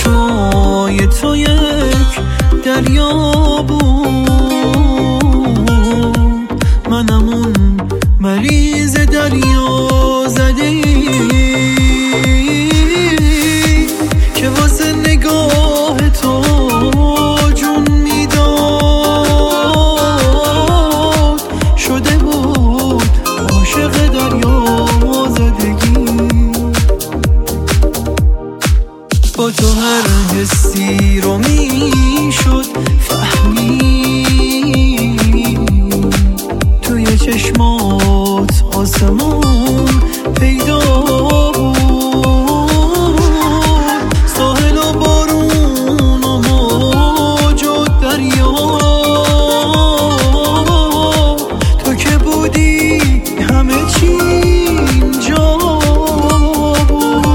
چشمای تو یک دریا بود، منم اون مریض دریا زده که واسه نگاه تو جون میداد، شده بود عاشق دریا زدگی. با تو هر حسی رو میشد فهمید، توی چشمات آسمون پیدا بود، ساحل و بارون و موج و دریا، تو که بودی همه چی اینجا بود.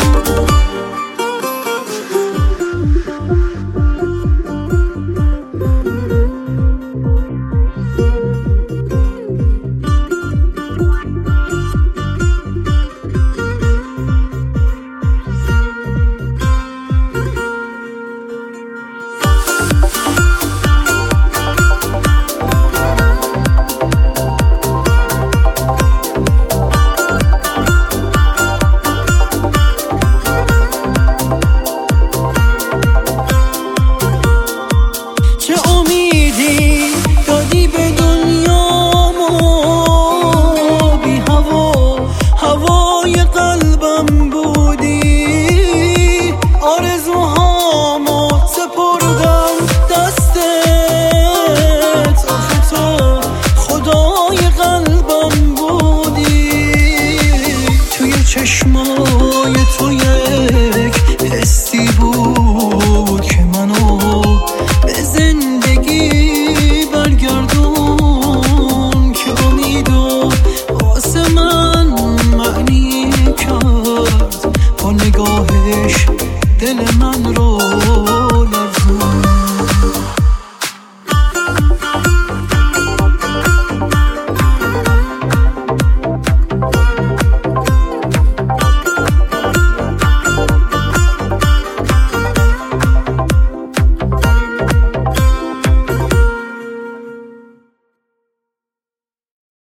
چشمای تو یک حسی بود که منو به زندگی برگردون، که امیدو واسه من معنی کرد، با نگاهش دل من رو